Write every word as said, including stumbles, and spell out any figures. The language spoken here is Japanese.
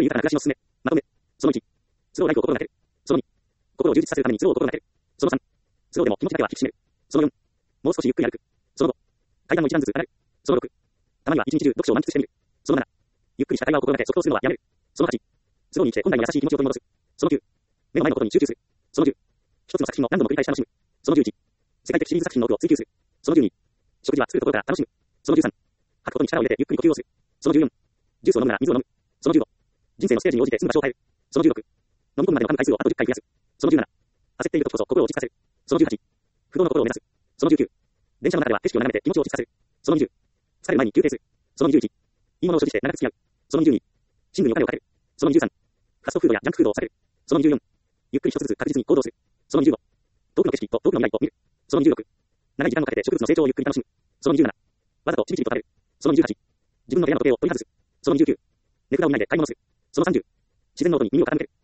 豊かな暮らしのすすめ。まとめ。そのいち、都合ライフを心がける。そのに、心を充実させるために都合を心がける。そのさん、都合でも気持ちだけは引き締める。そのよん、もう少しゆっくり歩く。そのご、階段の一段ずつ上がる。そのろく、たまには一日中読書を満喫してみる。そのなな、ゆっくりした会話を心がけ即答するのはやめる。そのはち、都合に生きて本来の優しい気持ちを取り戻す。そのきゅう、目の前のことに集中する。そのじゅう、一つの作品を何度も繰り返し楽しむ。そのじゅういち、世界的シリーズ作品の奥を追求する。そのじゅうに、食事は作るところから楽しむ。そのじゅうさん、吐くことに力を入れてゆっくり呼吸をする。そのじゅうよん、ジュースを飲むなら水を飲む。そのじゅうご、人生のステージに応じて住む場所を変える。そのじゅうろく、飲み込むまでの噛む回数をあとじゅっかい増やす。そのじゅうなな、焦っている時こそ心を落ち着かせる。そのじゅうはち、不動の心を目指す。そのじゅうきゅう、電車の中では景色を眺めて気持ちを落ち着かせる。そのにじゅう、疲れる前に休憩する。そのにじゅういち、いいものを所持して長く付き合う。そのにじゅうに、寝具にお金をかける。そのにじゅうさん、ファストフードやジャンクフードを避ける。そのにじゅうよん、ゆっくり一つずつ確実に行動する。そのにじゅうご、遠くの景色と遠くの未来を見る。そのにじゅうろく、長い時間をかけて植物の成長をゆっくり楽しむ。そのにじゅうなな、わざとちびちびと食べる。そのにじゅうはち、自分の部屋の時計を取り外す。そのにじゅうきゅう、値札を見ないで買い物する。そのさんじゅう、自然の音に耳を傾ける。